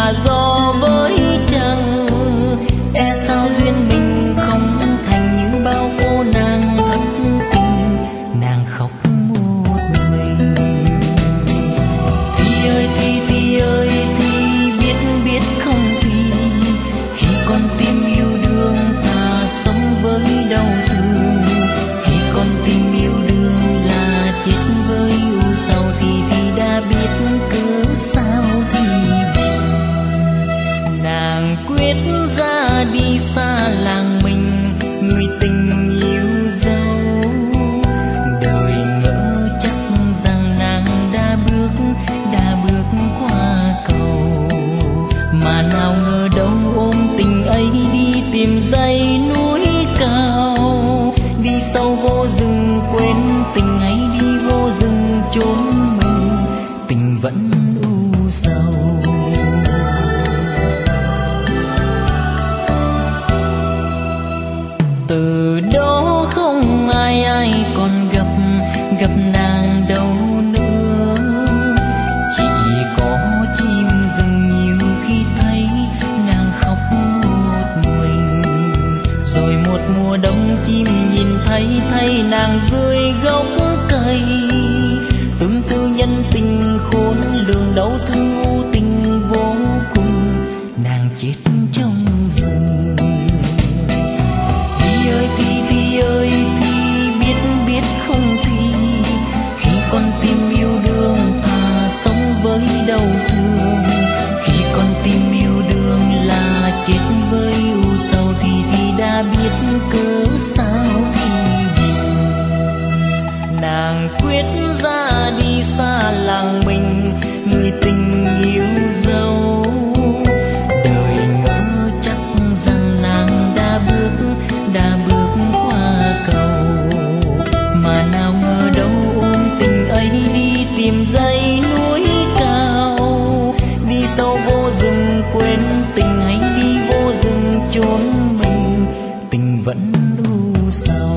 là do với trăng. E sao duyên mình không thành như bao cô nàng thất tình, nàng khóc một mình. Thì ơi thì biết không thì khi con tim yêu đương ta sống với đau thương. Khi con tim yêu đương là chết với u sầu thì đã biết cớ sao thì nàng quyết ra đi xa làng mình, người tình yêu dấu. Đời ngỡ chắc rằng nàng đã bước qua cầu, mà nào ngờ đâu ôm tình ấy đi tìm dãy núi cao. Đi sâu vô rừng quên tình ấy, đi vô rừng chốn mình, tình vẫn u sầu. Từ đó không ai còn gặp nàng đâu nữa. Chỉ có chim rừng nhiều khi thấy nàng khóc một mình. Rồi một mùa đông chim nhìn thấy nàng dưới gốc cây. Tương tư nhân tình khôn lường đau thương u tình vô cùng, nàng chết trong rừng. Thì ơi thì biết không thì khi con tim yêu đương ta sống với đau thương. Khi con tim yêu đương là chết với u sầu thì đã biết cớ sao thì nàng quyết ra đi xa làng mình, người tình yêu dấu. Đời ngỡ chắc rằng nàng đã bước qua cầu, mà nào ngờ đâu ôm tình ấy đi tìm dãy núi cao. Đi sâu vô rừng quên tình ấy, đi vô rừng chốn mình, tình vẫn u sầu.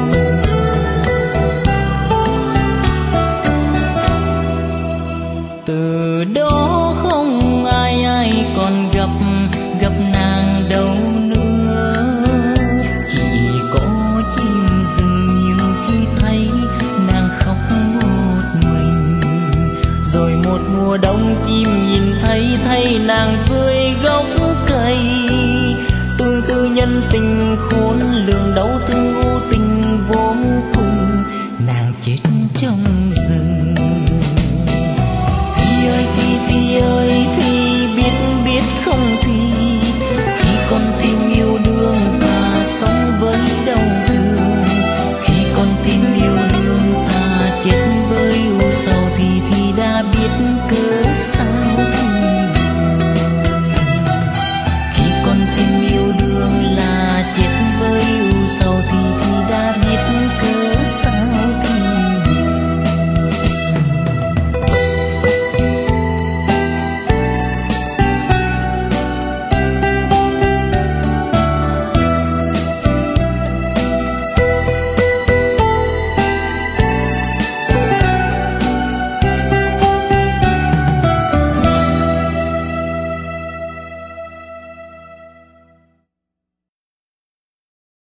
Từ đó không ai còn gặp nàng đâu nữa. Chỉ có chim rừng nhiều khi thấy nàng khóc một mình. Rồi một mùa đông chim nhìn thấy nàng dưới gốc cây. Tương tư nhân tình khôn lường đau thương u tình vô cùng, nàng chết trong